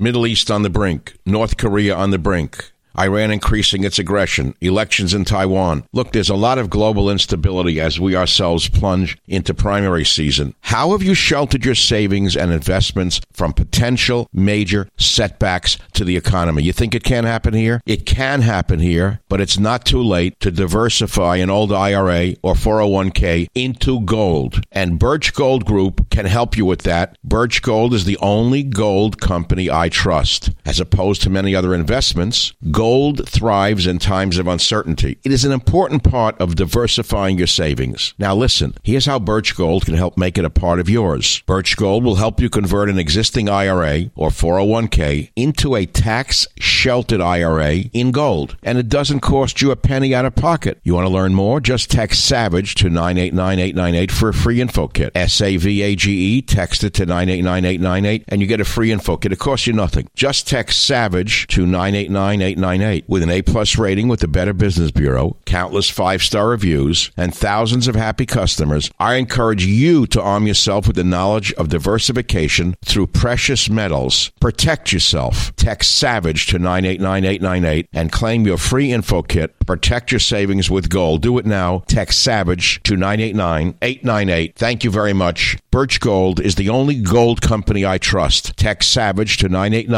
Middle East on the brink. North Korea on the brink. Iran increasing its aggression, elections in Taiwan. Look, there's a lot of global instability as we ourselves plunge into primary season. How have you sheltered your savings and investments from potential major setbacks to the economy? You think it can't happen here? It can happen here, but it's not too late to diversify an old IRA or 401k into gold. And Birch Gold Group can help you with that. Birch Gold is the only gold company I trust. As opposed to many other investments, gold thrives in times of uncertainty. It is an important part of diversifying your savings. Now listen, here's how Birch Gold can help make it a part of yours. Birch Gold will help you convert an existing IRA or 401k into a tax-sheltered IRA in gold. And it doesn't cost you a penny out of pocket. You want to learn more? Just text SAVAGE to 989898 for a free info kit. SAVAGE, text it to 989898 and you get a free info kit. It costs you nothing. Just text SAVAGE to 989898. With an A-plus rating with the Better Business Bureau, countless 5-star reviews, and thousands of happy customers, I encourage you to arm yourself with the knowledge of diversification through precious metals. Protect yourself. Text SAVAGE to 989898 and claim your free info kit. Protect your savings with gold. Do it now. Text SAVAGE to 989898. Thank you very much. Birch Gold is the only gold company I trust. Text SAVAGE to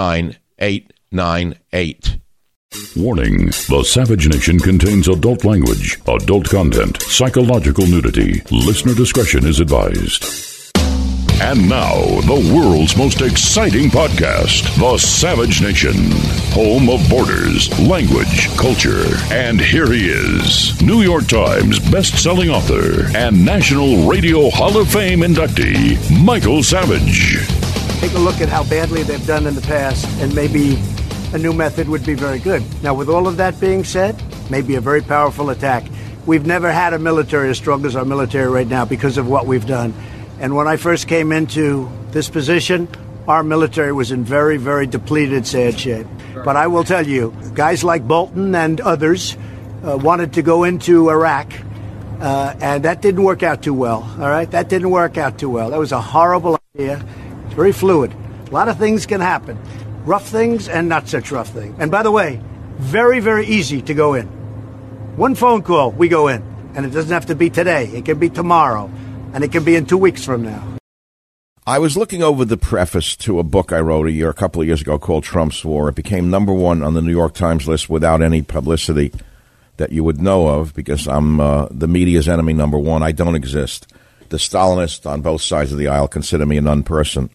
989898. Warning, the Savage Nation contains adult language, adult content, psychological nudity. Listener discretion is advised. And now, the world's most exciting podcast, The Savage Nation, home of borders, language, culture. And here he is, New York Times best-selling author and National Radio Hall of Fame inductee, Michael Savage. Take a look at how badly they've done in the past, and maybe a new method would be very good. Now, with all of that being said, maybe a very powerful attack. We've never had a military as strong as our military right now because of what we've done. And when I first came into this position, our military was in very, very depleted, sad shape. But I will tell you, guys like Bolton and others wanted to go into Iraq, and that didn't work out too well, all right? That didn't work out too well. That was a horrible idea. It's very fluid. A lot of things can happen. Rough things and not such rough things. And by the way, very, very easy to go in. One phone call, we go in. And it doesn't have to be today. It can be tomorrow. And it can be in 2 weeks from now. I was looking over the preface to a book I wrote a couple of years ago called Trump's War. It became #1 on the New York Times list without any publicity that you would know of because I'm the media's enemy #1. I don't exist. The Stalinists on both sides of the aisle consider me a non-person.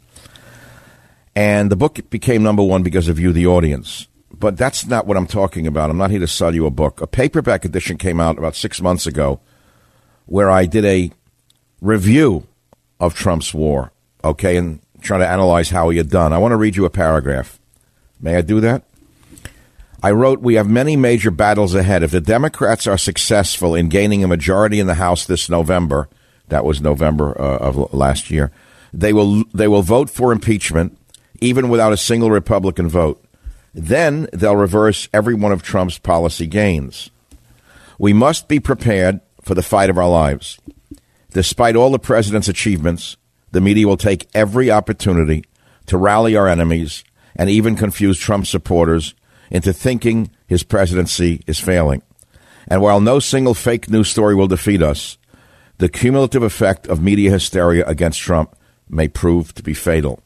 And the book became #1 because of you, the audience. But that's not what I'm talking about. I'm not here to sell you a book. A paperback edition came out about 6 months ago where I did a review of Trump's war, okay, and trying to analyze how he had done. I want to read you a paragraph. May I do that? I wrote, "We have many major battles ahead. If the Democrats are successful in gaining a majority in the House this November," that was November of last year, they will vote for impeachment, even without a single Republican vote. Then they'll reverse every one of Trump's policy gains. We must be prepared for the fight of our lives. Despite all the president's achievements, the media will take every opportunity to rally our enemies and even confuse Trump supporters into thinking his presidency is failing. And while no single fake news story will defeat us, the cumulative effect of media hysteria against Trump may prove to be fatal.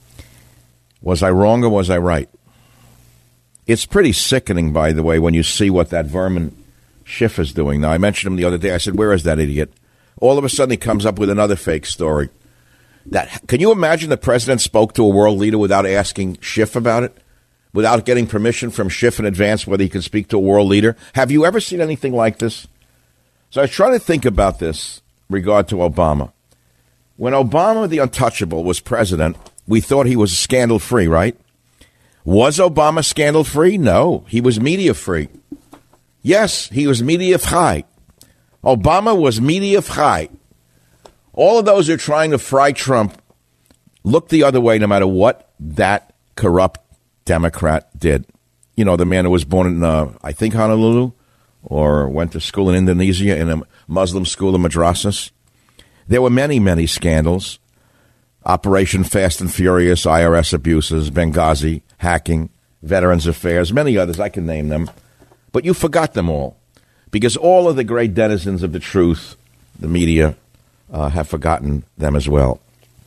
Was I wrong or was I right? It's pretty sickening, by the way, when you see what that vermin Schiff is doing. Now, I mentioned him the other day. I said, where is that idiot? All of a sudden, he comes up with another fake story. Can you imagine the president spoke to a world leader without asking Schiff about it? Without getting permission from Schiff in advance whether he can speak to a world leader? Have you ever seen anything like this? So I was trying to think about this regard to Obama. When Obama, the untouchable, was president, we thought he was scandal-free, right? Was Obama scandal-free? No, he was media-free. Yes, he was media-free. Obama was media-free. All of those who are trying to fry Trump look the other way no matter what that corrupt Democrat did. You know, the man who was born in, I think, Honolulu, or went to school in Indonesia in a Muslim school in madrasas. There were many, many scandals. Operation Fast and Furious, IRS abuses, Benghazi, hacking, Veterans Affairs, many others. I can name them. But you forgot them all because all of the great denizens of the truth, the media, have forgotten them as well.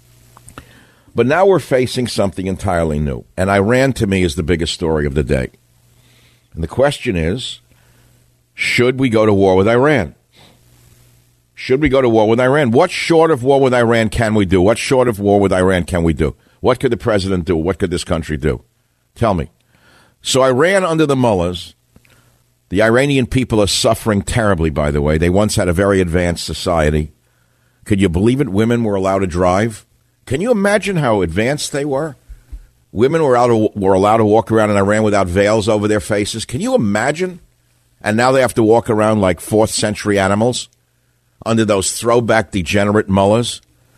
But now we're facing something entirely new. And Iran, to me, is the biggest story of the day. And the question is, should we go to war with Iran? Should we go to war with Iran? What short of war with Iran can we do? What short of war with Iran can we do? What could the president do? What could this country do? Tell me. So Iran under the mullahs, the Iranian people are suffering terribly, by the way. They once had a very advanced society. Could you believe it? Women were allowed to drive. Can you imagine how advanced they were? Women were allowed to walk around in Iran without veils over their faces. Can you imagine? And now they have to walk around like 4th century animals under those throwback degenerate mullahs.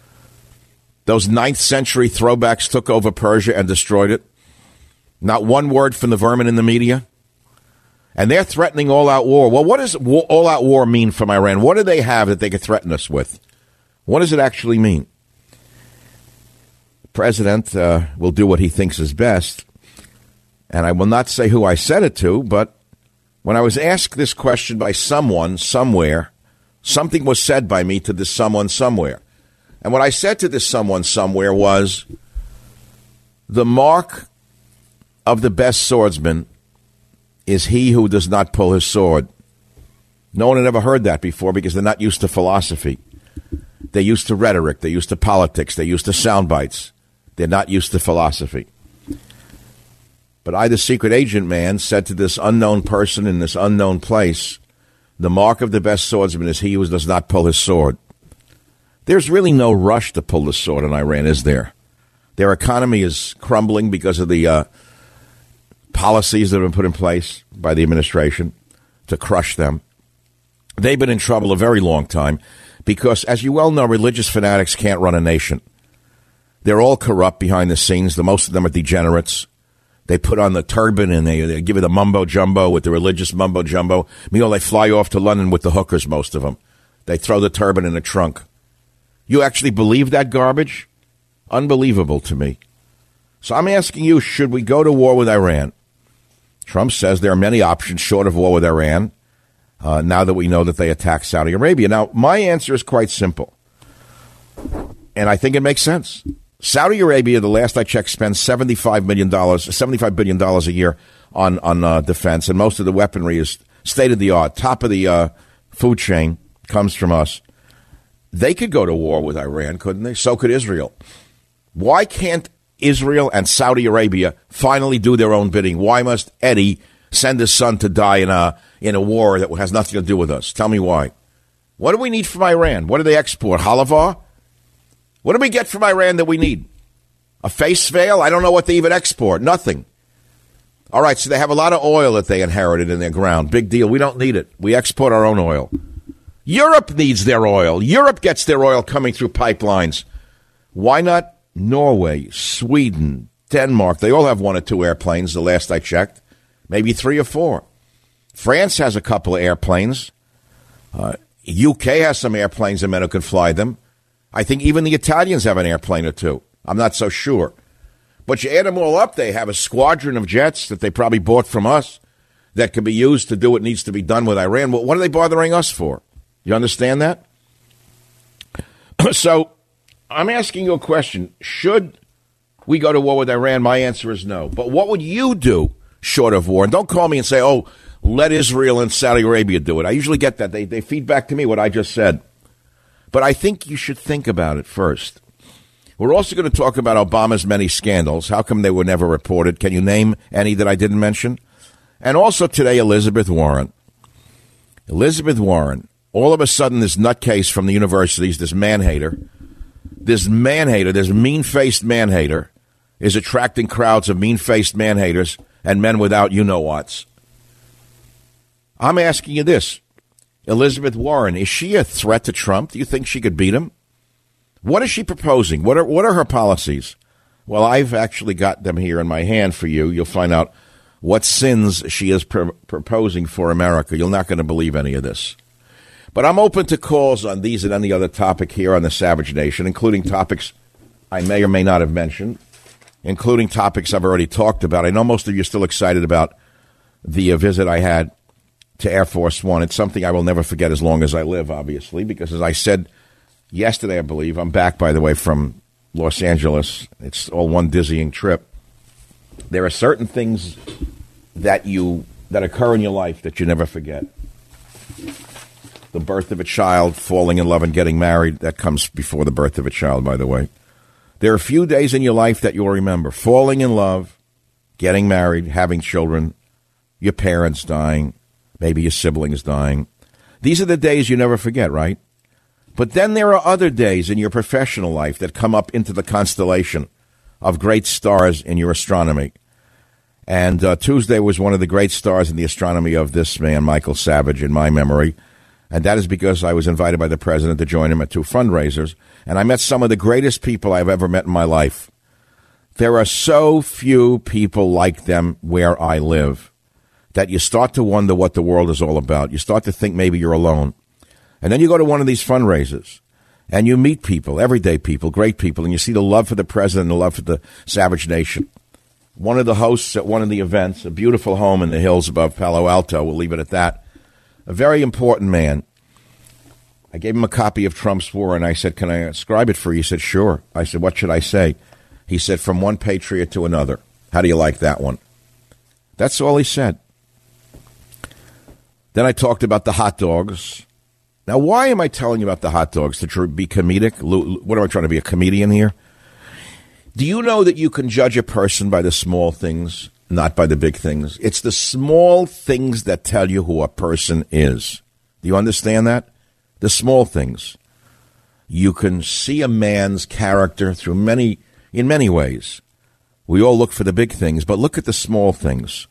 Those 9th century throwbacks took over Persia and destroyed it. Not one word from the vermin in the media. And they're threatening all-out war. Well, what does all-out war mean from Iran? What do they have that they could threaten us with? What does it actually mean? The president will do what he thinks is best. And I will not say who I said it to, but when I was asked this question by someone somewhere, something was said by me to this someone somewhere. And what I said to this someone somewhere was, the mark of the best swordsman is he who does not pull his sword. No one had ever heard that before because they're not used to philosophy. They're used to rhetoric. They're used to politics. They're used to sound bites. They're not used to philosophy. But I, the secret agent man, said to this unknown person in this unknown place, the mark of the best swordsman is he who does not pull his sword. There's really no rush to pull the sword in Iran, is there? Their economy is crumbling because of the policies that have been put in place by the administration to crush them. They've been in trouble a very long time because, as you well know, religious fanatics can't run a nation. They're all corrupt behind the scenes. Most of them are degenerates. They put on the turban and they give you the mumbo-jumbo with the religious mumbo-jumbo. Meanwhile, they fly off to London with the hookers, most of them. They throw the turban in the trunk. You actually believe that garbage? Unbelievable to me. So I'm asking you, should we go to war with Iran? Trump says there are many options short of war with Iran, now that we know that they attacked Saudi Arabia. Now, my answer is quite simple, and I think it makes sense. Saudi Arabia, the last I checked, spends $75 billion a year on defense, and most of the weaponry is state-of-the-art, top of the food chain, comes from us. They could go to war with Iran, couldn't they? So could Israel. Why can't Israel and Saudi Arabia finally do their own bidding? Why must Eddie send his son to die in a war that has nothing to do with us? Tell me why. What do we need from Iran? What do they export? Halava? What do we get from Iran that we need? A face veil? I don't know what they even export. Nothing. All right, so they have a lot of oil that they inherited in their ground. Big deal. We don't need it. We export our own oil. Europe needs their oil. Europe gets their oil coming through pipelines. Why not Norway, Sweden, Denmark? They all have 1 or 2 airplanes, the last I checked. Maybe 3 or 4. France has a couple of airplanes. UK has some airplanes and men who can fly them. I think even the Italians have an airplane or 2. I'm not so sure. But you add them all up, they have a squadron of jets that they probably bought from us that can be used to do what needs to be done with Iran. Well, what are they bothering us for? You understand that? So I'm asking you a question. Should we go to war with Iran? My answer is no. But what would you do short of war? And don't call me and say, oh, let Israel and Saudi Arabia do it. I usually get that. They feed back to me what I just said. But I think you should think about it first. We're also going to talk about Obama's many scandals. How come they were never reported? Can you name any that I didn't mention? And also today, Elizabeth Warren. Elizabeth Warren. All of a sudden, this nutcase from the universities, this man-hater, this mean-faced man-hater, is attracting crowds of mean-faced man-haters and men without you-know-whats. I'm asking you this. Elizabeth Warren, is she a threat to Trump? Do you think she could beat him? What is she proposing? What are her policies? Well, I've actually got them here in my hand for you. You'll find out what sins she is proposing for America. You're not going to believe any of this. But I'm open to calls on these and any other topic here on the Savage Nation, including topics I may or may not have mentioned. including topics I've already talked about. I know most of you are still excited about the visit I had to Air Force One. It's something I will never forget as long as I live, obviously, because as I said yesterday, I believe, I'm back, by the way, from Los Angeles. It's all one dizzying trip. There are certain things that occur in your life that you never forget. The birth of a child, falling in love and getting married, that comes before the birth of a child, by the way. There are a few days in your life that you'll remember. Falling in love, getting married, having children, your parents dying, maybe your siblings dying. These are the days you never forget, right? But then there are other days in your professional life that come up into the constellation of great stars in your astronomy. And Tuesday was one of the great stars in the astronomy of this man, Michael Savage, in my memory. And that is because I was invited by the president to join him at 2 fundraisers. And I met some of the greatest people I've ever met in my life. There are so few people like them where I live that you start to wonder what the world is all about. You start to think maybe you're alone. And then you go to one of these fundraisers, and you meet people, everyday people, great people, and you see the love for the president and the love for the Savage Nation. One of the hosts at one of the events, a beautiful home in the hills above Palo Alto, we'll leave it at that, a very important man. I gave him a copy of Trump's War, and I said, can I inscribe it for you? He said, sure. I said, what should I say? He said, from one patriot to another. How do you like that one? That's all he said. Then I talked about the hot dogs. Now, why am I telling you about the hot dogs? To be comedic? What am I trying to be, a comedian here? Do you know that you can judge a person by the small things, not by the big things? It's the small things that tell you who a person is. Do you understand that? The small things. You can see a man's character in many ways. We all look for the big things, but look at the small things.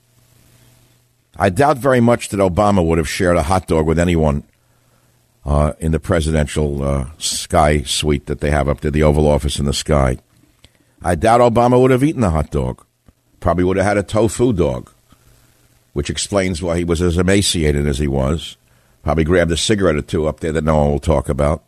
I doubt very much that Obama would have shared a hot dog with anyone in the presidential sky suite that they have up there, the Oval Office in the sky. I doubt Obama would have eaten a hot dog. Probably would have had a tofu dog, which explains why he was as emaciated as he was. Probably grabbed a cigarette or two up there that no one will talk about.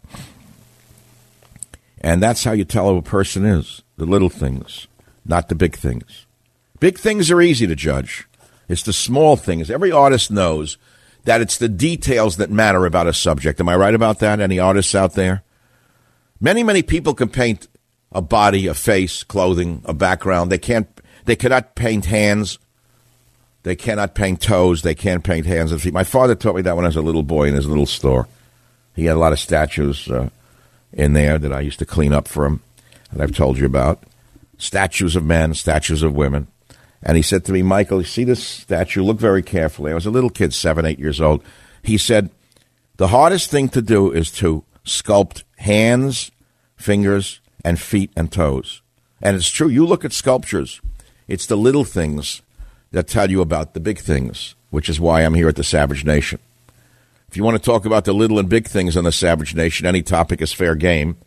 And that's how you tell who a person is, the little things, not the big things. Big things are easy to judge. It's the small things. Every artist knows that it's the details that matter about a subject. Am I right about that? Any artists out there? Many, many people can paint a body, a face, clothing, a background. They cannot paint hands. They cannot paint toes. They can't paint hands and feet. My father taught me that when I was a little boy in his little store. He had a lot of statues in there that I used to clean up for him, that I've told you about. Statues of men, statues of women. And he said to me, Michael, you see this statue? Look very carefully. I was a little kid, 7, 8 years old. He said, the hardest thing to do is to sculpt hands, fingers, and feet and toes. And it's true. You look at sculptures. It's the little things that tell you about the big things, which is why I'm here at the Savage Nation. If you want to talk about the little and big things on the Savage Nation, any topic is fair game.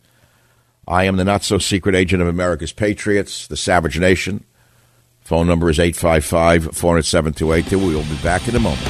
I am the not-so-secret agent of America's Patriots, the Savage Nation. Phone number is 855-407-2882. We will be back in a moment.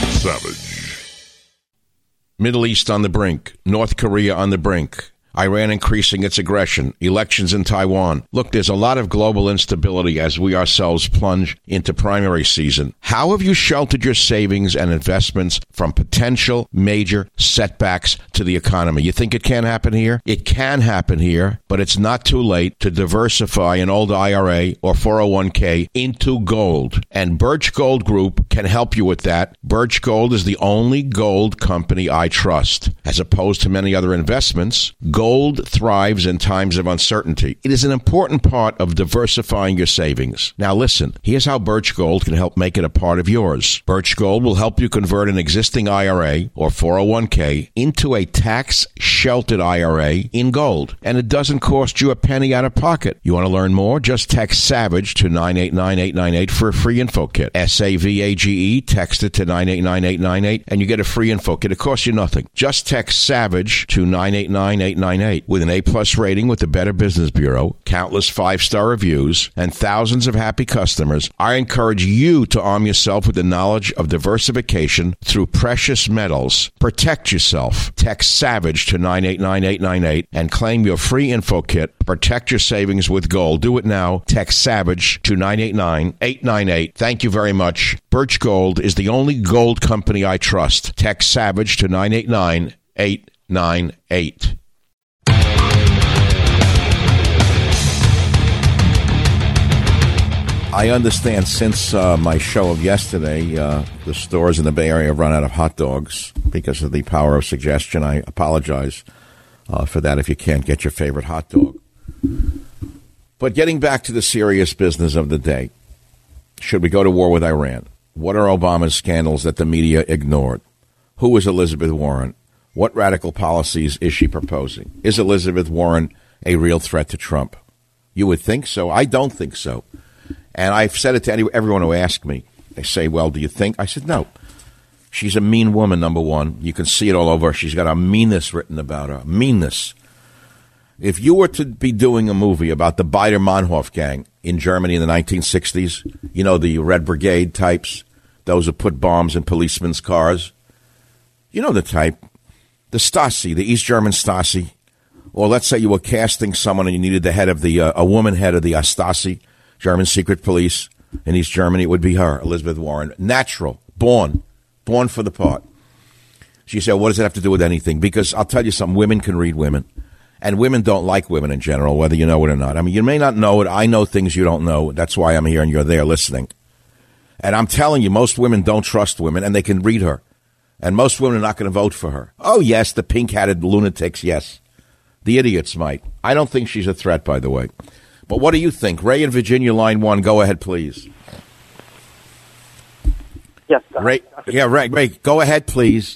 Savage. Middle East on the brink. North Korea on the brink. Iran increasing its aggression, elections in Taiwan. Look, there's a lot of global instability as we ourselves plunge into primary season. How have you sheltered your savings and investments from potential major setbacks to the economy? You think it can happen here? It can happen here, but it's not too late to diversify an old IRA or 401k into gold. And Birch Gold Group can help you with that. Birch Gold is the only gold company I trust. As opposed to many other investments, gold thrives in times of uncertainty. It is an important part of diversifying your savings. Now listen, here's how Birch Gold can help make it a part of yours. Birch Gold will help you convert an existing IRA or 401k into a tax-sheltered IRA in gold. And it doesn't cost you a penny out of pocket. You want to learn more? Just text SAVAGE to 989-898 for a free info kit. SAVAGE SAVAGE, text it to 989-898, and you get a free info kit. It costs you nothing. Just text SAVAGE to 989-898 with an A-plus rating with the Better Business Bureau, countless 5-star reviews, and thousands of happy customers. I encourage you to arm yourself with the knowledge of diversification through precious metals. Protect yourself. Text SAVAGE to 989-898 and claim your free info kit. Protect your savings with gold. Do it now. Text SAVAGE to 989-898. Thank you very much. Birch Gold is the only gold company I trust. Text SAVAGE to 989-898. I understand since my show of yesterday, the stores in the Bay Area have run out of hot dogs because of the power of suggestion. I apologize for that if you can't get your favorite hot dog. But getting back to the serious business of the day, should we go to war with Iran? What are Obama's scandals that the media ignored? Who is Elizabeth Warren? What radical policies is she proposing? Is Elizabeth Warren a real threat to Trump? You would think so. I don't think so. And I've said it to everyone who asks me. They say, well, do you think? I said, no. She's a mean woman, number one. You can see it all over. She's got a meanness written about her. Meanness. If you were to be doing a movie about the Baader-Meinhof gang in Germany in the 1960s, you know, the Red Brigade types, those who put bombs in policemen's cars, you know the type, the Stasi, the East German Stasi, or let's say you were casting someone and you needed the head of the, a woman head of the Stasi, German secret police in East Germany, it would be her, Elizabeth Warren. Natural, born for the part. She said, what does it have to do with anything? Because I'll tell you something, women can read women. And women don't like women in general, whether you know it or not. I mean, you may not know it. I know things you don't know. That's why I'm here and you're there listening. And I'm telling you, most women don't trust women, and they can read her. And most women are not going to vote for her. Oh, yes, the pink-hatted lunatics, yes. The idiots might. I don't think she's a threat, by the way. But what do you think? Ray in Virginia, line 1. Go ahead, please. Yes. Ray, Ray, go ahead, please.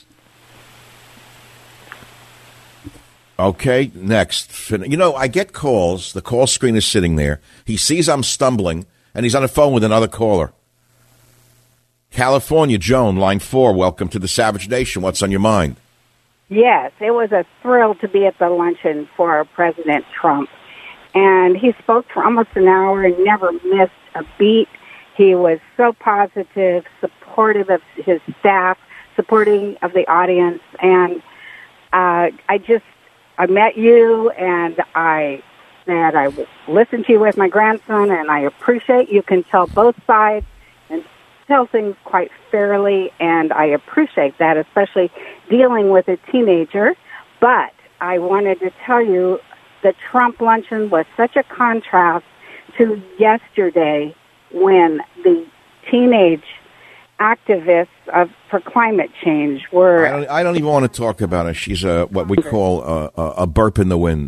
Okay, next. You know, I get calls. The call screen is sitting there. He sees I'm stumbling, and he's on the phone with another caller. California, Joan, line 4. Welcome to the Savage Nation. What's on your mind? Yes, it was a thrill to be at the luncheon for President Trump. And he spoke for almost an hour and never missed a beat. He was so positive, supportive of his staff, supporting of the audience. And I met you, and I said I would listen to you with my grandson, and I appreciate you can tell both sides and tell things quite fairly, and I appreciate that, especially dealing with a teenager. But I wanted to tell you the Trump luncheon was such a contrast to yesterday when the teenage activists for climate change were... I don't even want to talk about her. She's what we call a burp in the wind.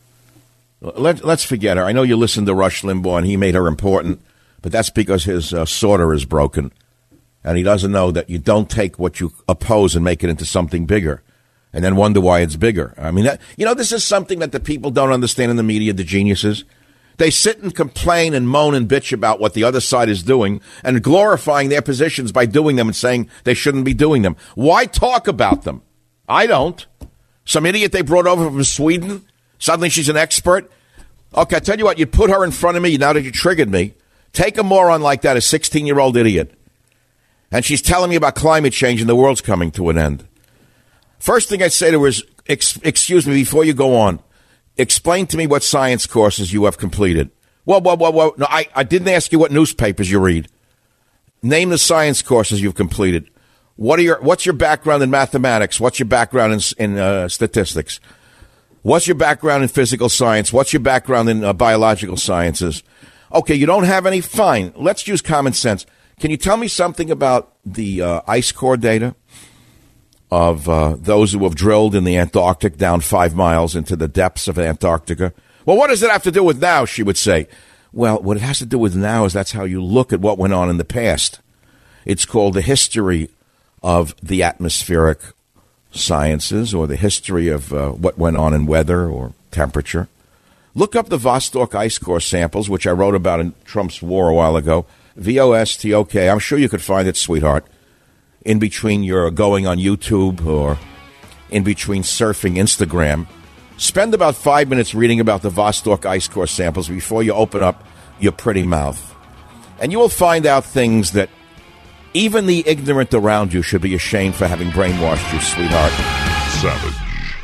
Let's forget her. I know you listened to Rush Limbaugh, and he made her important, but that's because his sorter is broken, and he doesn't know that you don't take what you oppose and make it into something bigger, and then wonder why it's bigger. I mean, this is something that the people don't understand in the media, the geniuses. They sit and complain and moan and bitch about what the other side is doing and glorifying their positions by doing them and saying they shouldn't be doing them. Why talk about them? I don't. Some idiot they brought over from Sweden, suddenly she's an expert. Okay, I tell you what, you put her in front of me now that you triggered me. Take a moron like that, a 16-year-old idiot. And she's telling me about climate change and the world's coming to an end. First thing I say to her is, excuse me, before you go on, explain to me what science courses you have completed. Whoa. No, I didn't ask you what newspapers you read. Name the science courses you've completed. What's your background in mathematics? What's your background in statistics? What's your background in physical science? What's your background in biological sciences? Okay, you don't have any? Fine. Let's use common sense. Can you tell me something about the ice core data of those who have drilled in the Antarctic down 5 miles into the depths of Antarctica? Well, what does it have to do with now, she would say. Well, what it has to do with now is that's how you look at what went on in the past. It's called the history of the atmospheric sciences, or the history of what went on in weather or temperature. Look up the Vostok ice core samples, which I wrote about in Trump's War a while ago. VOSTOK. I'm sure you could find it, sweetheart, in between your going on YouTube or in between surfing Instagram. Spend about 5 minutes reading about the Vostok ice core samples before you open up your pretty mouth. And you will find out things that even the ignorant around you should be ashamed for having brainwashed you, sweetheart. Savage.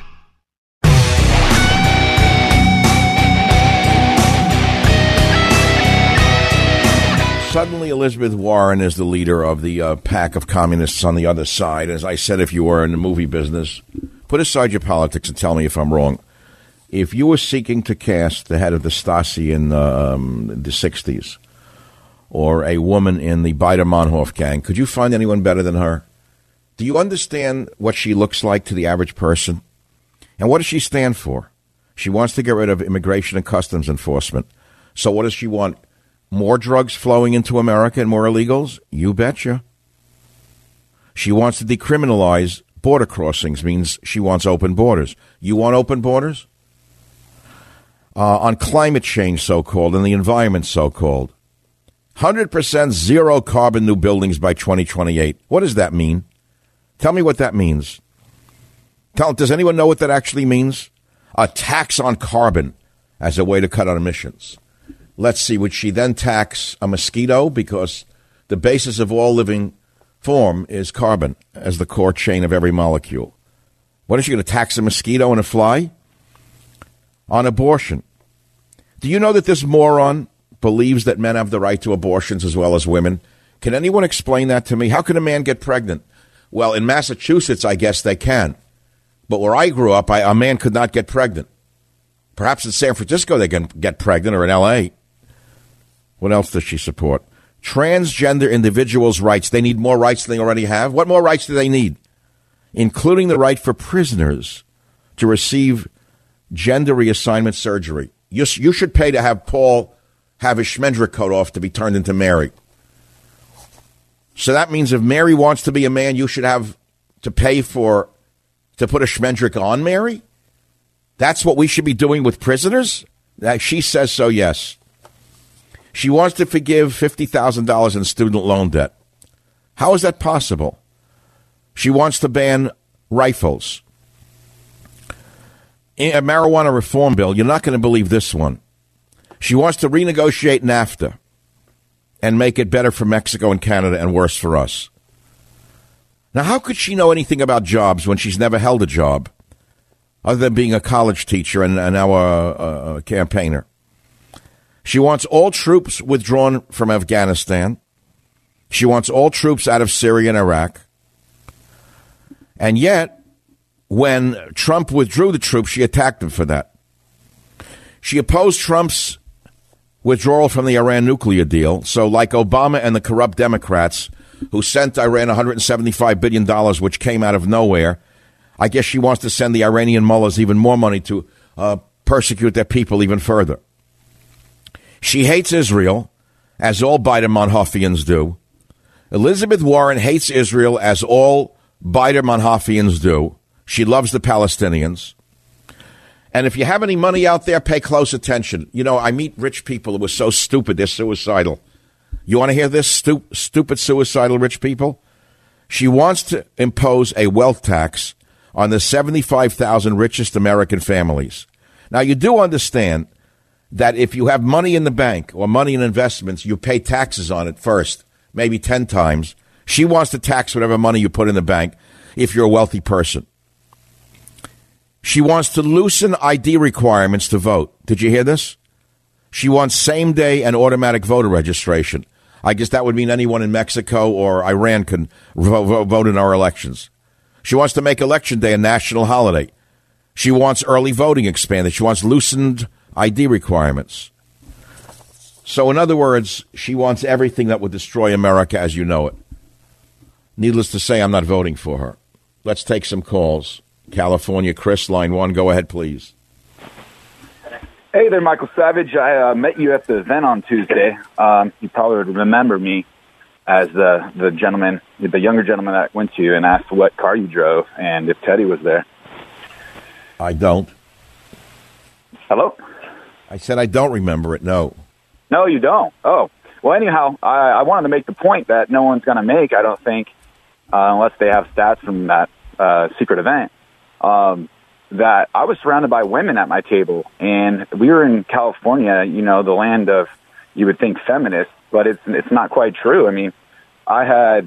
Suddenly, Elizabeth Warren is the leader of the pack of communists on the other side. As I said, if you were in the movie business, put aside your politics and tell me if I'm wrong. If you were seeking to cast the head of the Stasi in the 60s, or a woman in the Baader-Meinhof gang, could you find anyone better than her? Do you understand what she looks like to the average person? And what does she stand for? She wants to get rid of immigration and customs enforcement. So what does she want? More drugs flowing into America and more illegals? You betcha. She wants to decriminalize border crossings, means she wants open borders. You want open borders? On climate change, so-called, and the environment, so-called. 100% zero carbon new buildings by 2028. What does that mean? Tell me what that means. Does anyone know what that actually means? A tax on carbon as a way to cut on emissions. Let's see, would she then tax a mosquito? Because the basis of all living form is carbon as the core chain of every molecule. What is she going to tax a mosquito and a fly? On abortion. Do you know that this moron believes that men have the right to abortions as well as women? Can anyone explain that to me? How can a man get pregnant? Well, in Massachusetts, I guess they can. But where I grew up, a man could not get pregnant. Perhaps in San Francisco they can get pregnant, or in L.A. What else does she support? Transgender individuals' rights. They need more rights than they already have. What more rights do they need? Including the right for prisoners to receive gender reassignment surgery. You should pay to have Paul have his Schmendrick coat off to be turned into Mary. So that means if Mary wants to be a man, you should have to pay to put a Schmendrick on Mary? That's what we should be doing with prisoners? She says so, yes. She wants to forgive $50,000 in student loan debt. How is that possible? She wants to ban rifles. In a marijuana reform bill, you're not going to believe this one. She wants to renegotiate NAFTA and make it better for Mexico and Canada and worse for us. Now, how could she know anything about jobs when she's never held a job, other than being a college teacher and now a campaigner? She wants all troops withdrawn from Afghanistan. She wants all troops out of Syria and Iraq. And yet, when Trump withdrew the troops, she attacked him for that. She opposed Trump's withdrawal from the Iran nuclear deal. So like Obama and the corrupt Democrats who sent Iran $175 billion, which came out of nowhere, I guess she wants to send the Iranian mullahs even more money to persecute their people even further. She hates Israel, as all Baader-Meinhofians do. Elizabeth Warren hates Israel, as all Baader-Meinhofians do. She loves the Palestinians. And if you have any money out there, pay close attention. You know, I meet rich people who are so stupid, they're suicidal. You want to hear this? Stupid, suicidal rich people? She wants to impose a wealth tax on the 75,000 richest American families. Now, you do understand that if you have money in the bank or money in investments, you pay taxes on it first, maybe 10 times. She wants to tax whatever money you put in the bank if you're a wealthy person. She wants to loosen ID requirements to vote. Did you hear this? She wants same-day and automatic voter registration. I guess that would mean anyone in Mexico or Iran can vote in our elections. She wants to make Election Day a national holiday. She wants early voting expanded. She wants loosened ID requirements. So in other words, she wants everything that would destroy America as you know it. Needless to say, I'm not voting for her. Let's take some calls. California, Chris, line 1. Go ahead, please. Hey there, Michael Savage. I met you at the event on Tuesday. You probably would remember me as the gentleman, the younger gentleman that went to you and asked what car you drove and if Teddy was there. I don't. Hello? I said I don't remember it, no. No, you don't? Oh. Well, anyhow, I wanted to make the point that no one's going to make, I don't think, unless they have stats from that secret event, that I was surrounded by women at my table. And we were in California, you know, the land of, you would think, feminists, but it's not quite true. I mean, I had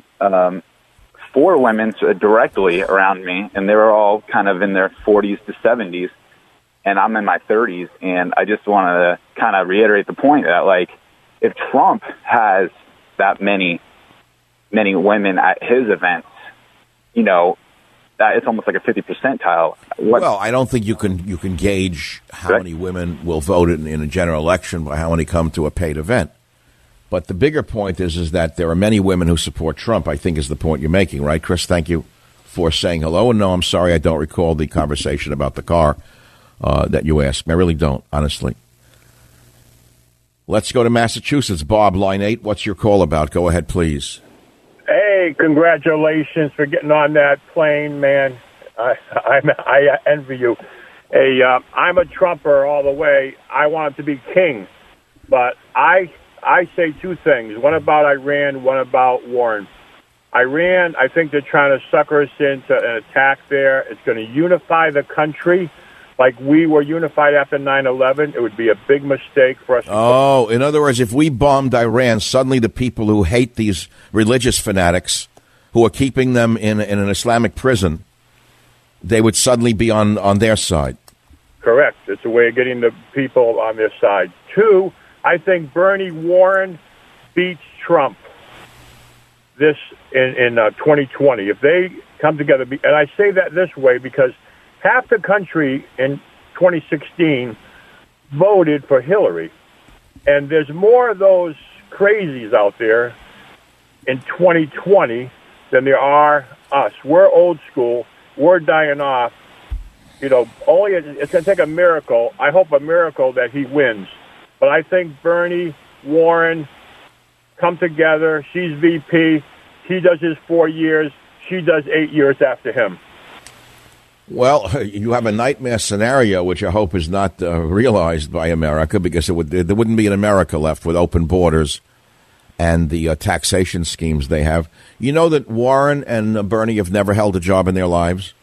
4 women directly around me, and they were all kind of in their 40s to 70s, and I'm in my 30s. And I just wanted to kind of reiterate the point that, like, if Trump has that many women at his events, you know, that it's almost like a 50 percentile. Well, I don't think you can gauge how many women will vote in a general election by how many come to a paid event. But the bigger point is that there are many women who support Trump, I think is the point you're making, right, Chris? Thank you for saying hello. And no, I'm sorry, I don't recall the conversation about the car that you asked me. I really don't, honestly. Let's go to Massachusetts. Bob, line 8. What's your call about? Go ahead, please. Hey, congratulations for getting on that plane, man. I envy you. Hey, I'm a Trumper all the way. I want him to be king. But I say 2 things. One about Iran, one about Warren. Iran, I think they're trying to sucker us into an attack there. It's going to unify the country like we were unified after 9/11. It would be a big mistake for us. Oh, in other words, if we bombed Iran, suddenly the people who hate these religious fanatics who are keeping them in an Islamic prison, they would suddenly be on their side. Correct. It's a way of getting the people on their side. 2, I think Bernie Warren beats Trump this in 2020. If they come together, and I say that this way because half the country in 2016 voted for Hillary. And there's more of those crazies out there in 2020 than there are us. We're old school. We're dying off. You know, it's going to take a miracle. I hope a miracle that he wins. But I think Bernie, Warren come together. She's VP. He does his 4 years. She does 8 years after him. Well, you have a nightmare scenario, which I hope is not realized by America, because there wouldn't be an America left with open borders and the taxation schemes they have. You know that Warren and Bernie have never held a job in their lives?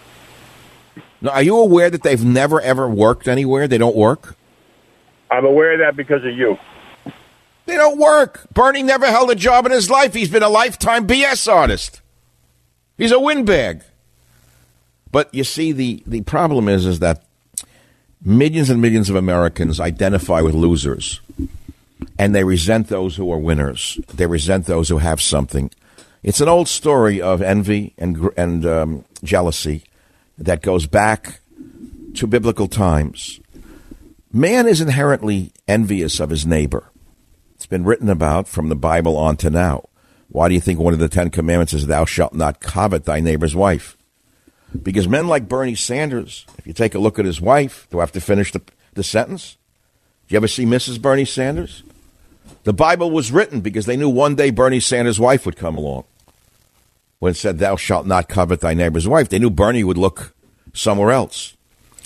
Now, are you aware that they've never, ever worked anywhere? They don't work? I'm aware of that because of you. They don't work. Bernie never held a job in his life. He's been a lifetime BS artist. He's a windbag. But you see, the problem is that millions and millions of Americans identify with losers, and they resent those who are winners. They resent those who have something. It's an old story of envy and jealousy that goes back to biblical times. Man is inherently envious of his neighbor. It's been written about from the Bible on to now. Why do you think one of the 10 Commandments is, thou shalt not covet thy neighbor's wife? Because men like Bernie Sanders, if you take a look at his wife, do I have to finish the sentence? Do you ever see Mrs. Bernie Sanders? The Bible was written because they knew one day Bernie Sanders' wife would come along. When it said, thou shalt not covet thy neighbor's wife, they knew Bernie would look somewhere else.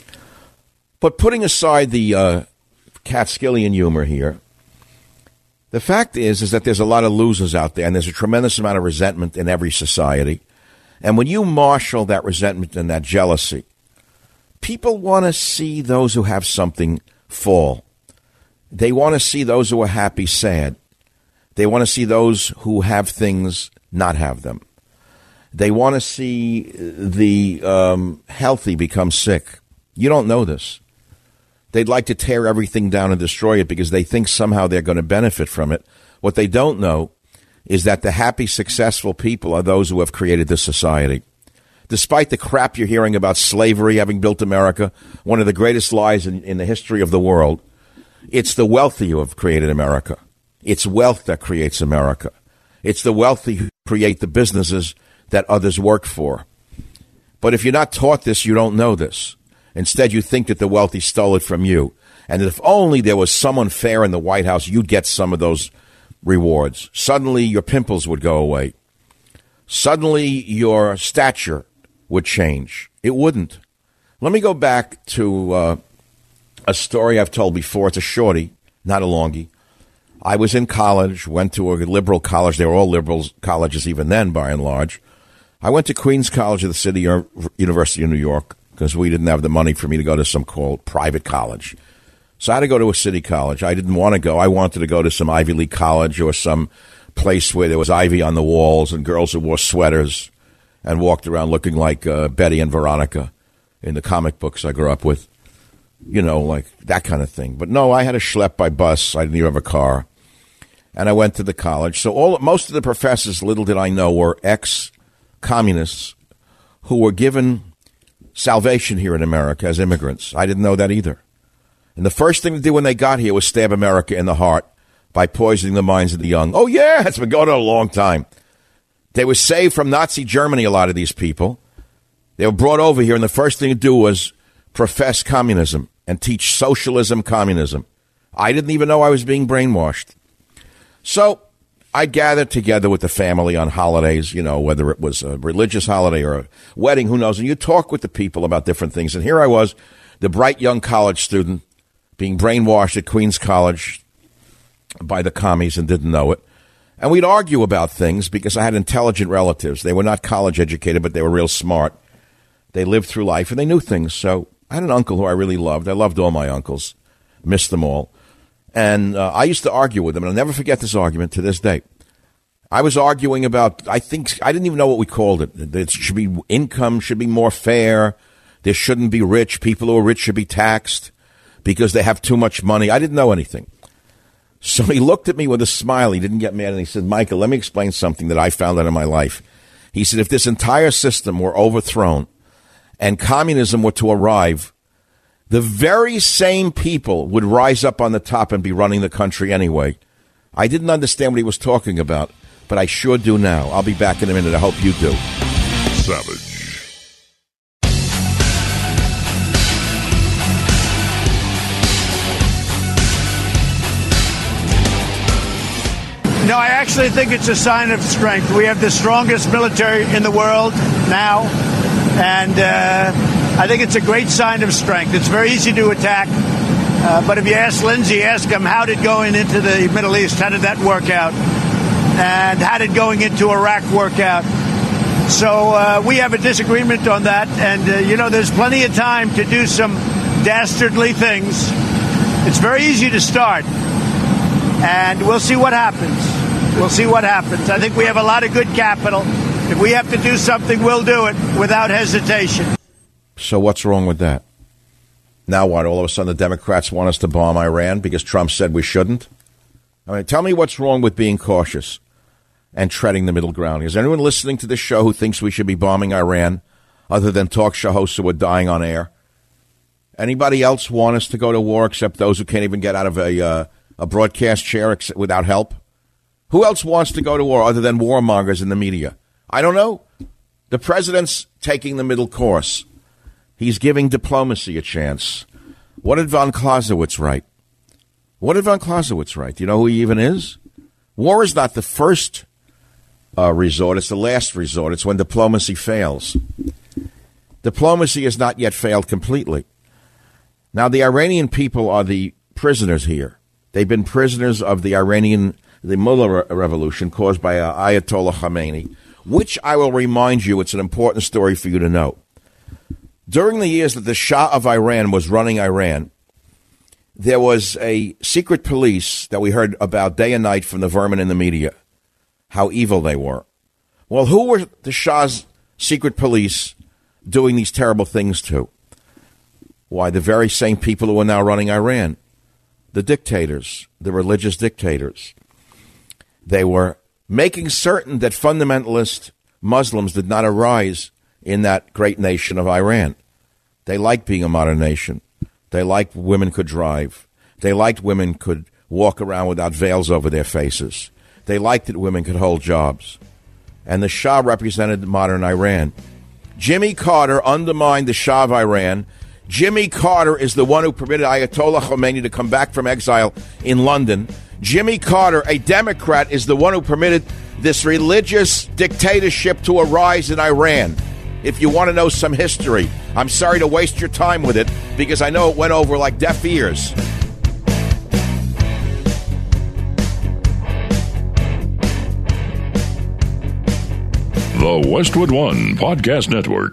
But putting aside the Catskillian humor here, the fact is that there's a lot of losers out there, and there's a tremendous amount of resentment in every society. And when you marshal that resentment and that jealousy, people want to see those who have something fall. They want to see those who are happy sad. They want to see those who have things not have them. They want to see the healthy become sick. You don't know this. They'd like to tear everything down and destroy it because they think somehow they're going to benefit from it. What they don't know is that the happy, successful people are those who have created this society. Despite the crap you're hearing about slavery having built America, one of the greatest lies in the history of the world, it's the wealthy who have created America. It's wealth that creates America. It's the wealthy who create the businesses that others work for. But if you're not taught this, you don't know this. Instead, you think that the wealthy stole it from you. And if only there was someone fair in the White House, you'd get some of those rewards. Suddenly, your pimples would go away. Suddenly, your stature would change. It wouldn't. Let me go back to a story I've told before. It's a shorty, not a longie. I was in college, went to a liberal college. They were all liberal colleges even then, by and large. I went to Queens College of the City University of New York because we didn't have the money for me to go to some called private college. So I had to go to a city college. I didn't want to go. I wanted to go to some Ivy League college or some place where there was ivy on the walls and girls who wore sweaters and walked around looking like Betty and Veronica in the comic books I grew up with. You know, like that kind of thing. But no, I had to schlep by bus. I didn't even have a car. And I went to the college. So most of the professors, little did I know, were ex-communists who were given salvation here in America as immigrants. I didn't know that either. And the first thing to do when they got here was stab America in the heart by poisoning the minds of the young. Oh, yeah, it's been going on a long time. They were saved from Nazi Germany, a lot of these people. They were brought over here, and the first thing to do was profess communism and teach socialism, communism. I didn't even know I was being brainwashed. So I gathered together with the family on holidays, you know, whether it was a religious holiday or a wedding, who knows, and you talk with the people about different things. And here I was, the bright young college student, being brainwashed at Queens College by the commies and didn't know it. And we'd argue about things because I had intelligent relatives. They were not college educated, but they were real smart. They lived through life and they knew things. So I had an uncle who I really loved. I loved all my uncles, missed them all. And I used to argue with them, and I'll never forget this argument to this day. I was arguing about, I didn't even know what we called it. It should be income should be more fair. There shouldn't be rich. People who are rich should be taxed because they have too much money. I didn't know anything. So he looked at me with a smile. He didn't get mad, and he said, Michael, let me explain something that I found out in my life. He said, if this entire system were overthrown and communism were to arrive, the very same people would rise up on the top and be running the country anyway. I didn't understand what he was talking about, but I sure do now. I'll be back in a minute. I hope you do. Savage. No, I actually think it's a sign of strength. We have the strongest military in the world now, and I think it's a great sign of strength. It's very easy to attack, but if you ask Lindsey, ask him how did going into the Middle East, how did that work out? And how did going into Iraq work out? So we have a disagreement on that, and, there's plenty of time to do some dastardly things. It's very easy to start, and we'll see what happens. We'll see what happens. I think we have a lot of good capital. If we have to do something, we'll do it without hesitation. So what's wrong with that? Now what? All of a sudden the Democrats want us to bomb Iran because Trump said we shouldn't? I mean, tell me what's wrong with being cautious and treading the middle ground. Is anyone listening to this show who thinks we should be bombing Iran other than talk show hosts who are dying on air? Anybody else want us to go to war except those who can't even get out of a broadcast chair without help? Who else wants to go to war other than warmongers in the media? I don't know. The president's taking the middle course. He's giving diplomacy a chance. What did von Clausewitz write? What did von Clausewitz write? Do you know who he even is? War is not the first resort. It's the last resort. It's when diplomacy fails. Diplomacy has not yet failed completely. Now, the Iranian people are the prisoners here. They've been prisoners of the Mullah revolution caused by Ayatollah Khamenei, which I will remind you, it's an important story for you to know. During the years that the Shah of Iran was running Iran, there was a secret police that we heard about day and night from the vermin in the media, how evil they were. Well, who were the Shah's secret police doing these terrible things to? Why, the very same people who are now running Iran. The dictators, the religious dictators. They were making certain that fundamentalist Muslims did not arise in that great nation of Iran. They liked being a modern nation. They liked women could drive. They liked women could walk around without veils over their faces. They liked that women could hold jobs. And the Shah represented modern Iran. Jimmy Carter undermined the Shah of Iran. Jimmy Carter is the one who permitted Ayatollah Khomeini to come back from exile in London. Jimmy Carter, a Democrat, is the one who permitted this religious dictatorship to arise in Iran. If you want to know some history, I'm sorry to waste your time with it because I know it went over like deaf ears. The Westwood One Podcast Network.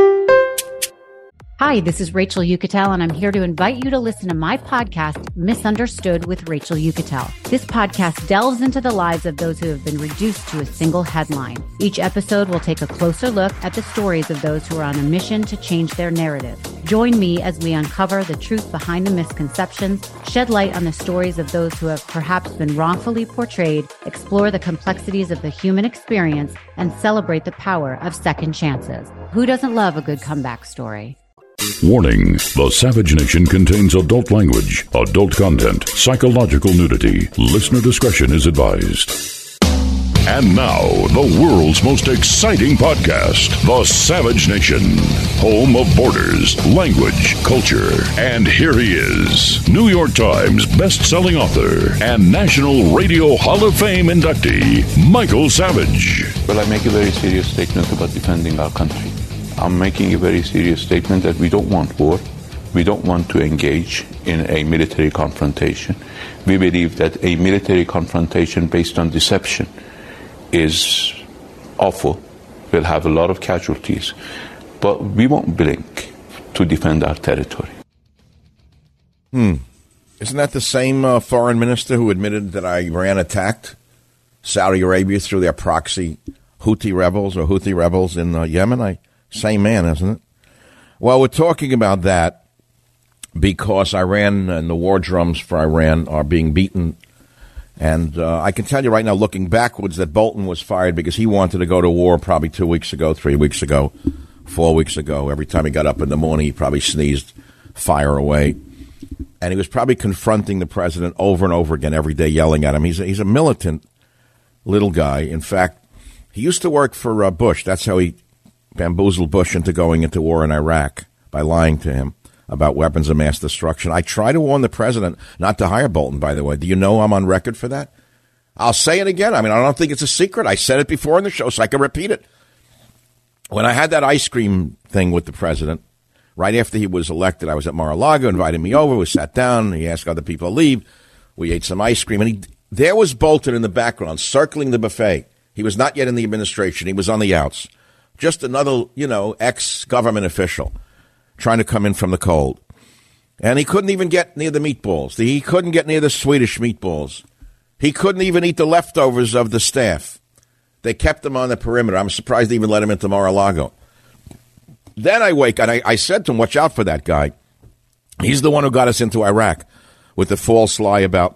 Hi, this is Rachel Yucatel, and I'm here to invite you to listen to my podcast, Misunderstood with Rachel Yucatel. This podcast delves into the lives of those who have been reduced to a single headline. Each episode will take a closer look at the stories of those who are on a mission to change their narrative. Join me as we uncover the truth behind the misconceptions, shed light on the stories of those who have perhaps been wrongfully portrayed, explore the complexities of the human experience, and celebrate the power of second chances. Who doesn't love a good comeback story? Warning, the Savage Nation contains adult language, adult content, psychological nudity. Listener discretion is advised. And now, the world's most exciting podcast, The Savage Nation, home of borders, language, culture. And here he is, New York Times best-selling author and National Radio Hall of Fame inductee, Michael Savage. Well, I make a very serious statement about defending our country. I'm making a very serious statement that we don't want war. We don't want to engage in a military confrontation. We believe that a military confrontation based on deception is awful, will have a lot of casualties, but we won't blink to defend our territory. Isn't that the same foreign minister who admitted that Iran attacked Saudi Arabia through their proxy Houthi rebels in Yemen? Same man, isn't it? Well, we're talking about that because Iran and the war drums for Iran are being beaten. And I can tell you right now, looking backwards, that Bolton was fired because he wanted to go to war probably 2 weeks ago, 3 weeks ago, 4 weeks ago. Every time he got up in the morning, he probably sneezed fire away. And he was probably confronting the president over and over again every day, yelling at him. He's a militant little guy. In fact, he used to work for Bush. That's how he bamboozled Bush into going into war in Iraq by lying to him about weapons of mass destruction. I try to warn the president not to hire Bolton, by the way. Do you know I'm on record for that? I'll say it again. I mean, I don't think it's a secret. I said it before in the show, so I can repeat it. When I had that ice cream thing with the president, right after he was elected, I was at Mar-a-Lago, invited me over. We sat down. He asked other people to leave. We ate some ice cream. And there was Bolton in the background, circling the buffet. He was not yet in the administration. He was on the outs. Just another, ex-government official trying to come in from the cold. And he couldn't even get near the meatballs. He couldn't get near the Swedish meatballs. He couldn't even eat the leftovers of the staff. They kept him on the perimeter. I'm surprised they even let him into Mar-a-Lago. Then I wake, and I said to him, watch out for that guy. He's the one who got us into Iraq with the false lie about,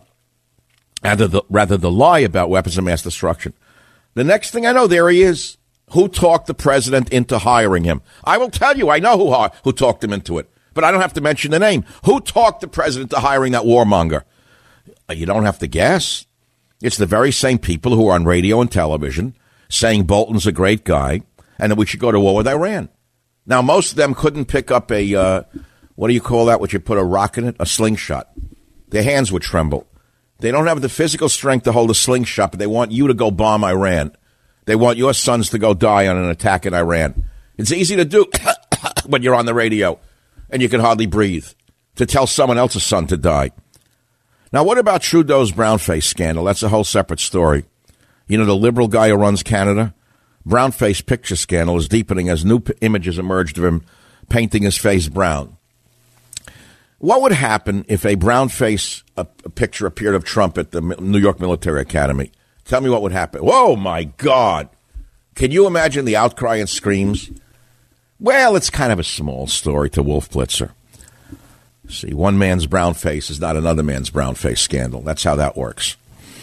rather the lie about weapons of mass destruction. The next thing I know, there he is. Who talked the president into hiring him? I will tell you, I know who talked him into it, but I don't have to mention the name. Who talked the president to hiring that warmonger? You don't have to guess. It's the very same people who are on radio and television saying Bolton's a great guy and that we should go to war with Iran. Now, most of them couldn't pick up a, what do you call that, when you put a rock in it? A slingshot. Their hands would tremble. They don't have the physical strength to hold a slingshot, but they want you to go bomb Iran. They want your sons to go die on an attack in Iran. It's easy to do when you're on the radio and you can hardly breathe, to tell someone else's son to die. Now, what about Trudeau's brownface scandal? That's a whole separate story. You know, the liberal guy who runs Canada? Brownface picture scandal is deepening as new images emerged of him painting his face brown. What would happen if a brownface picture appeared of Trump at the New York Military Academy? Tell me what would happen. Whoa, my God. Can you imagine the outcry and screams? Well, it's kind of a small story to Wolf Blitzer. See, one man's brown face is not another man's brown face scandal. That's how that works.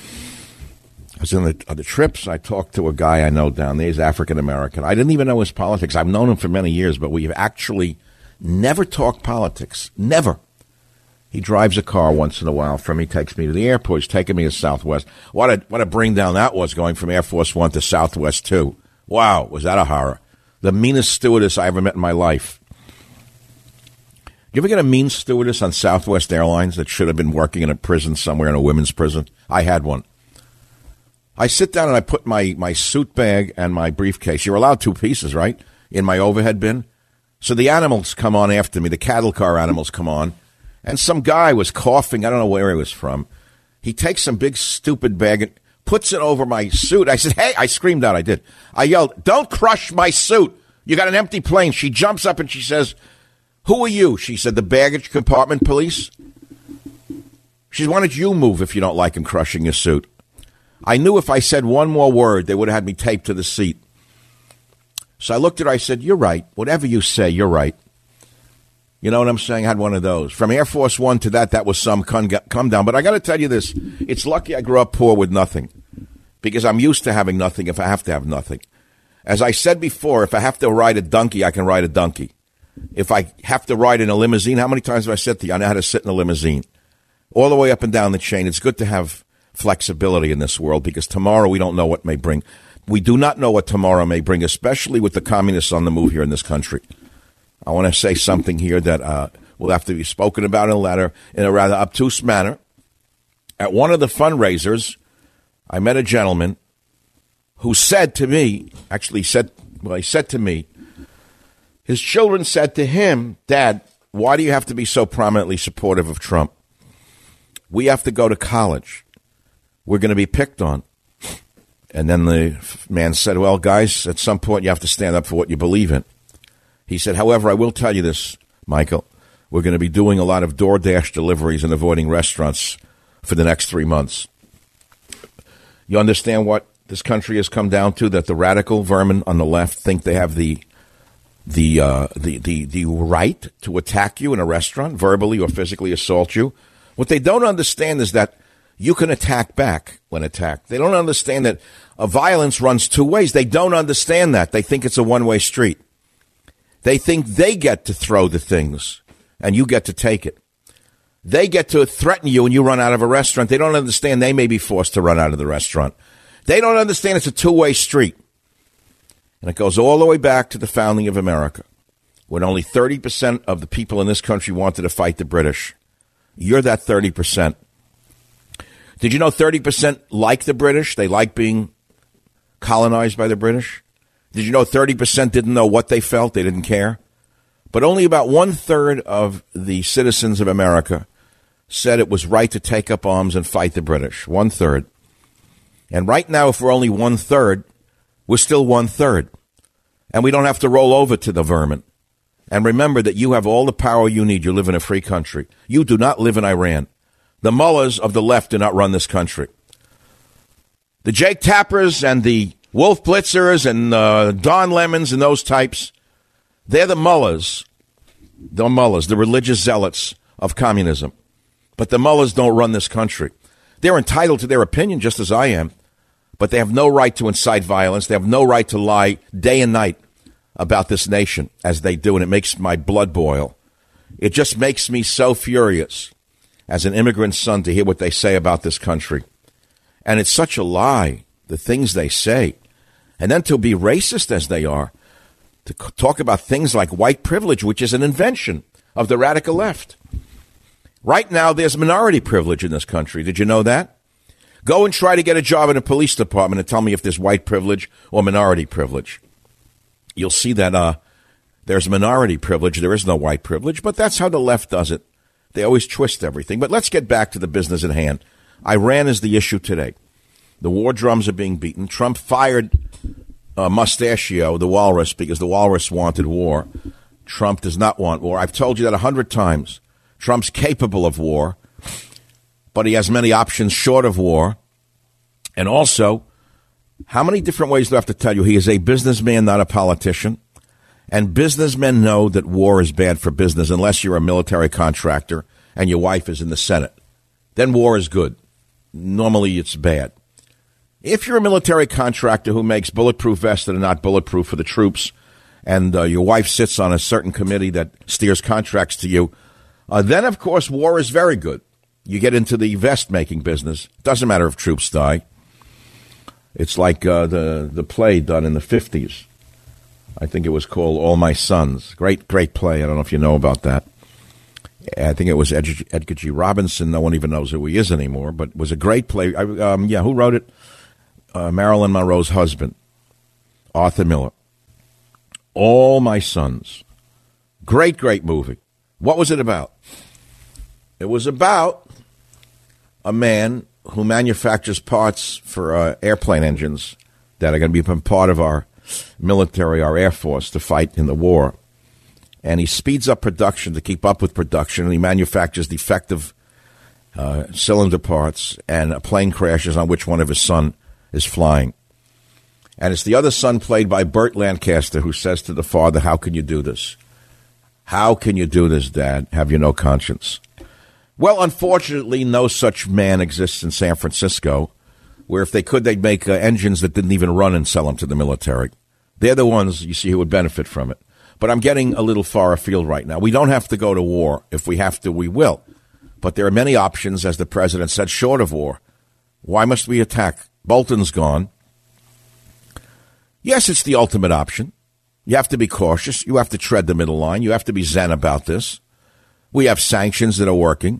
I was on the trips. I talked to a guy I know down there. He's African-American. I didn't even know his politics. I've known him for many years, but we've actually never talked politics. Never. He drives a car once in a while for me, takes me to the airport. He's taking me to Southwest. What a bring down that was, going from Air Force One to Southwest 2. Wow, was that a horror. The meanest stewardess I ever met in my life. You ever get a mean stewardess on Southwest Airlines that should have been working in a prison somewhere, in a women's prison? I had one. I sit down and I put my suit bag and my briefcase. You're allowed 2 pieces, right? In my overhead bin. So the animals come on after me. The cattle car animals come on. And some guy was coughing. I don't know where he was from. He takes some big stupid bag and puts it over my suit. I said, hey, I screamed out. I did. I yelled, don't crush my suit. You got an empty plane. She jumps up and she says, who are you? She said, the baggage compartment police. She said, why don't you move if you don't like him crushing your suit? I knew if I said one more word, they would have had me taped to the seat. So I looked at her. I said, you're right. Whatever you say, you're right. You know what I'm saying? I had one of those. From Air Force One to that was some come down. But I got to tell you this. It's lucky I grew up poor with nothing, because I'm used to having nothing if I have to have nothing. As I said before, if I have to ride a donkey, I can ride a donkey. If I have to ride in a limousine, how many times have I said to you, I know how to sit in a limousine? All the way up and down the chain. It's good to have flexibility in this world, because tomorrow we don't know what may bring. We do not know what tomorrow may bring, especially with the communists on the move here in this country. I want to say something here that will have to be spoken about in a letter in a rather obtuse manner. At one of the fundraisers, I met a gentleman who said to me, he said to me, his children said to him, Dad, why do you have to be so prominently supportive of Trump? We have to go to college. We're going to be picked on. And then the man said, well, guys, at some point you have to stand up for what you believe in. He said, however, I will tell you this, Michael. We're going to be doing a lot of DoorDash deliveries and avoiding restaurants for the next 3 months. You understand what this country has come down to, that the radical vermin on the left think they have the right to attack you in a restaurant, verbally or physically assault you. What they don't understand is that you can attack back when attacked. They don't understand that violence runs two ways. They don't understand that. They think it's a one-way street. They think they get to throw the things and you get to take it. They get to threaten you and you run out of a restaurant. They don't understand they may be forced to run out of the restaurant. They don't understand it's a two-way street. And it goes all the way back to the founding of America, when only 30% of the people in this country wanted to fight the British. You're that 30%. Did you know 30% like the British? They like being colonized by the British. Did you know 30% didn't know what they felt? They didn't care. But only about 1/3 of the citizens of America said it was right to take up arms and fight the British. 1/3. And right now, if we're only 1/3, we're still 1/3. And we don't have to roll over to the vermin. And remember that you have all the power you need. You live in a free country. You do not live in Iran. The mullahs of the left do not run this country. The Jake Tappers and the Wolf Blitzers and Don Lemons and those types, they're the mullahs, the religious zealots of communism. But the mullahs don't run this country. They're entitled to their opinion just as I am, but they have no right to incite violence. They have no right to lie day and night about this nation as they do, and it makes my blood boil. It just makes me so furious as an immigrant son to hear what they say about this country. And it's such a lie, the things they say. And then to be racist as they are, to talk about things like white privilege, which is an invention of the radical left. Right now, there's minority privilege in this country. Did you know that? Go and try to get a job in a police department and tell me if there's white privilege or minority privilege. You'll see that there's minority privilege. There is no white privilege, but that's how the left does it. They always twist everything. But let's get back to the business at hand. Iran is the issue today. The war drums are being beaten. Trump fired Mustachio, the walrus, because the walrus wanted war. Trump does not want war. I've told you that 100 times. Trump's capable of war, but he has many options short of war. And also, how many different ways do I have to tell you? He is a businessman, not a politician. And businessmen know that war is bad for business unless you're a military contractor and your wife is in the Senate. Then war is good. Normally it's bad. If you're a military contractor who makes bulletproof vests that are not bulletproof for the troops, and your wife sits on a certain committee that steers contracts to you, then, of course, war is very good. You get into the vest-making business. Doesn't matter if troops die. It's like the play done in the 50s. I think it was called All My Sons. Great play. I don't know if you know about that. I think it was Edgar G. Robinson. No one even knows who he is anymore, but it was a great play. Who wrote it? Marilyn Monroe's husband, Arthur Miller. All My Sons. Great movie. What was it about? It was about a man who manufactures parts for airplane engines that are going to become part of our military, our Air Force, to fight in the war. And he speeds up production to keep up with production, and he manufactures defective cylinder parts, and a plane crashes on which one of his son is flying. And it's the other son, played by Burt Lancaster, who says to the father, "How can you do this? How can you do this, Dad? Have you no conscience?" Well, unfortunately, no such man exists in San Francisco, where if they could, they'd make engines that didn't even run and sell them to the military. They're the ones, you see, who would benefit from it. But I'm getting a little far afield right now. We don't have to go to war. If we have to, we will. But there are many options, as the president said, short of war. Why must we attack? Bolton's gone. Yes, it's the ultimate option. You have to be cautious. You have to tread the middle line. You have to be zen about this. We have sanctions that are working.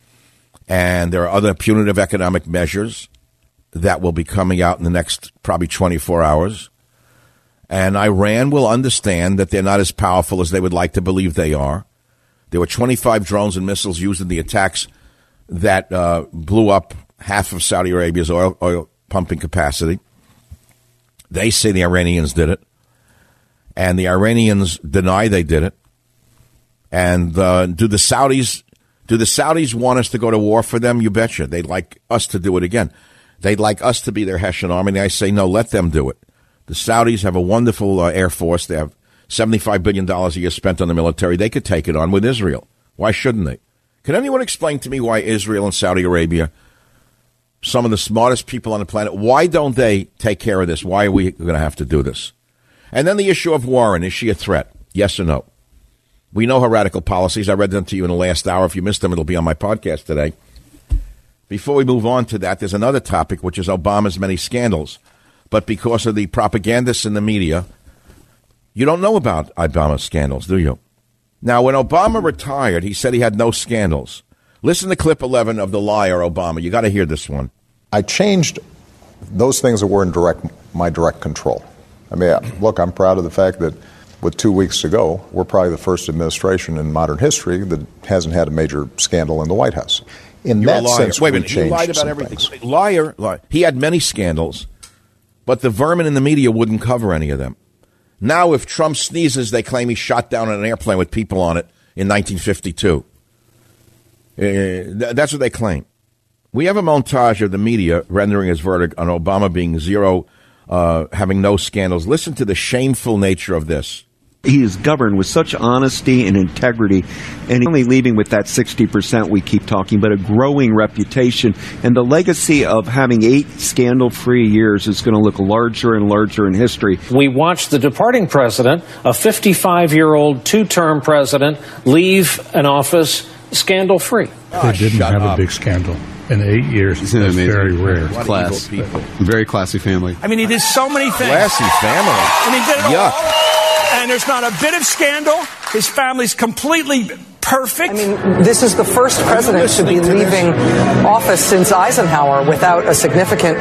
And there are other punitive economic measures that will be coming out in the next probably 24 hours. And Iran will understand that they're not as powerful as they would like to believe they are. There were 25 drones and missiles used in the attacks that blew up half of Saudi Arabia's oil pumping capacity. They say the Iranians did it. And the Iranians deny they did it. And do the Saudis want us to go to war for them? You betcha. They'd like us to do it again. They'd like us to be their Hessian army. And I say, no, let them do it. The Saudis have a wonderful Air Force. They have $75 billion a year spent on the military. They could take it on with Israel. Why shouldn't they? Can anyone explain to me why Israel and Saudi Arabia, some of the smartest people on the planet, why don't they take care of this? Why are we going to have to do this? And then the issue of Warren. Is she a threat? Yes or no? We know her radical policies. I read them to you in the last hour. If you missed them, it'll be on my podcast today. Before we move on to that, there's another topic, which is Obama's many scandals. But because of the propagandists in the media, you don't know about Obama's scandals, do you? Now, when Obama retired, he said he had no scandals. Listen to clip 11 of the liar Obama. You got to hear this one. I changed those things that were in my direct control. I mean, look, I'm proud of the fact that with 2 weeks to go, we're probably the first administration in modern history that hasn't had a major scandal in the White He lied about everything. Liar. He had many scandals, but the vermin in the media wouldn't cover any of them. Now, if Trump sneezes, they claim he shot down an airplane with people on it in 1952. That's what they claim. We have a montage of the media rendering his verdict on Obama being zero, having no scandals. Listen to the shameful nature of this. He is governed with such honesty and integrity, and only leaving with that 60% we keep talking, but a growing reputation. And the legacy of having 8 scandal-free years is going to look larger and larger in history. We watched the departing president, a 55-year-old, 2-term president, leave an office scandal-free. They didn't have a big scandal in 8 years. That's very rare. Class. Very classy family. I mean, he did so many things. Classy family. And he did it all. And there's not a bit of scandal. His family's completely perfect. I mean, this is the first president to be leaving office since Eisenhower without a significant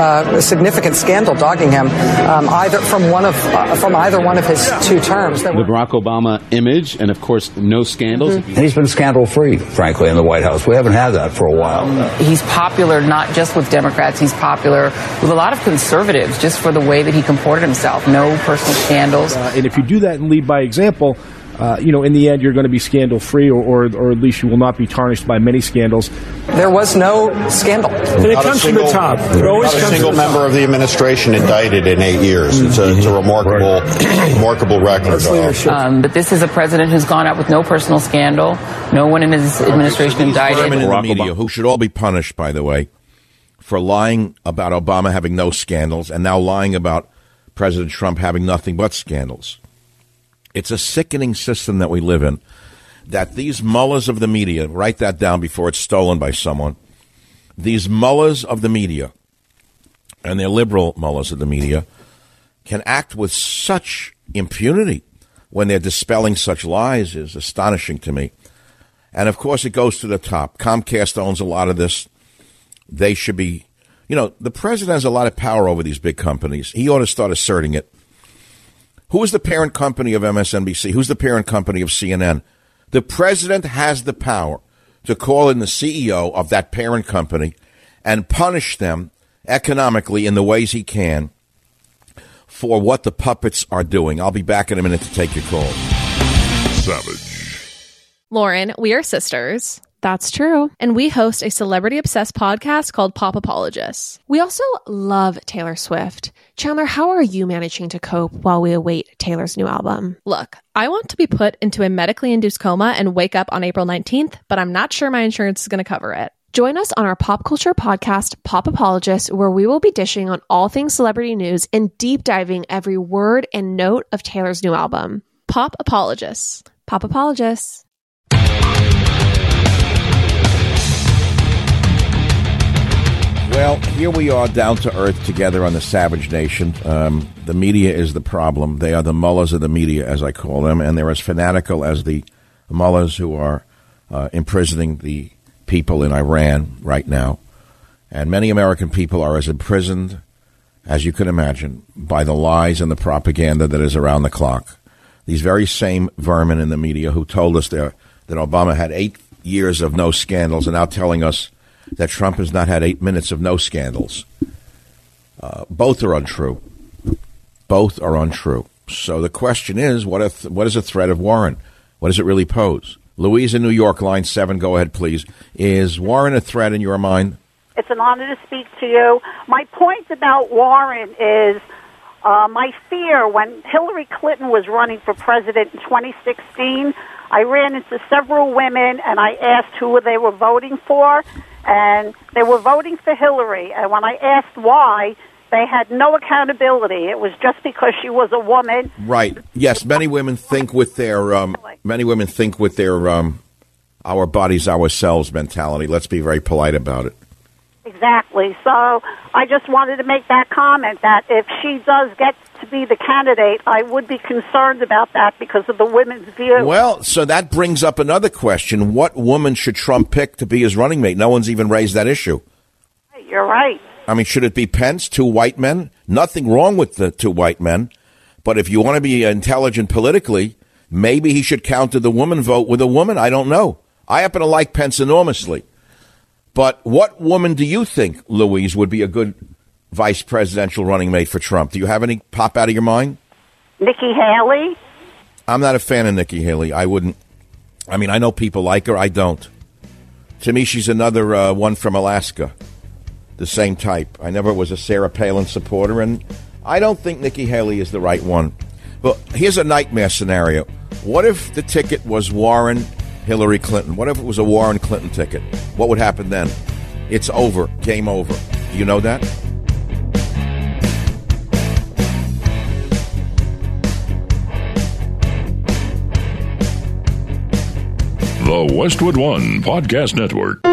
scandal dogging him, either from either one of his 2 terms. The Barack Obama image, and of course, no scandals. And he's been scandal-free, frankly, in the White House. We haven't had that for a while. He's popular not just with Democrats. He's popular with a lot of conservatives just for the way that he comported himself. No personal scandals. And if you do that and lead by example, in the end, you're going to be scandal-free, or at least you will not be tarnished by many scandals. There was no scandal. And it comes from the top. It always comes a single member of the administration indicted in 8 years. It's a remarkable record. But this is a president who's gone out with no personal scandal. No one in his administration indicted. In the media, who should all be punished, by the way, for lying about Obama having no scandals and now lying about President Trump having nothing but scandals. It's a sickening system that we live in, that these mullahs of the media, write that down before it's stolen by someone, these mullahs of the media, and they're liberal mullahs of the media, can act with such impunity when they're dispelling such lies is astonishing to me. And, of course, it goes to the top. Comcast owns a lot of this. They should be, the president has a lot of power over these big companies. He ought to start asserting it. Who is the parent company of MSNBC? Who's the parent company of CNN? The president has the power to call in the CEO of that parent company and punish them economically in the ways he can for what the puppets are doing. I'll be back in a minute to take your calls. Savage. Lauren, we are sisters. That's true. And we host a celebrity-obsessed podcast called Pop Apologists. We also love Taylor Swift. Chandler, how are you managing to cope while we await Taylor's new album? Look, I want to be put into a medically induced coma and wake up on April 19th, but I'm not sure my insurance is going to cover it. Join us on our pop culture podcast, Pop Apologists, where we will be dishing on all things celebrity news and deep diving every word and note of Taylor's new album. Pop Apologists. Pop Apologists. Well, here we are down to earth together on the Savage Nation. The media is the problem. They are the mullahs of the media, as I call them, and they're as fanatical as the mullahs who are imprisoning the people in Iran right now. And many American people are as imprisoned as you can imagine by the lies and the propaganda that is around the clock. These very same vermin in the media who told us that Obama had 8 years of no scandals are now telling us that Trump has not had 8 minutes of no scandals. Both are untrue. Both are untrue. So the question is, what is the threat of Warren? What does it really pose? Louise in New York, line 7, go ahead, please. Is Warren a threat in your mind? It's an honor to speak to you. My point about Warren is my fear when Hillary Clinton was running for president in 2016, I ran into several women and I asked who they were voting for. And they were voting for Hillary. And when I asked why, they had no accountability. It was just because she was a woman. Right. Yes. Many women think with their our bodies, ourselves mentality. Let's be very polite about it. Exactly. So I just wanted to make that comment that if she does get to be the candidate, I would be concerned about that because of the women's view. Well, so that brings up another question. What woman should Trump pick to be his running mate? No one's even raised that issue. You're right. I mean, should it be Pence, 2 white men? Nothing wrong with the 2 white men. But if you want to be intelligent politically, maybe he should counter the woman vote with a woman. I don't know. I happen to like Pence enormously. But what woman do you think, Louise, would be a good vice presidential running mate for Trump? Do you have any pop out of your mind? Nikki Haley? I'm not a fan of Nikki Haley. I wouldn't. I mean, I know people like her. I don't. To me, she's another one from Alaska. The same type. I never was a Sarah Palin supporter, and I don't think Nikki Haley is the right one. But here's a nightmare scenario. What if the ticket was Warren, Hillary Clinton? What if it was a Warren Clinton ticket? What would happen then? It's over. Game over. Do you know that? The Westwood One Podcast Network.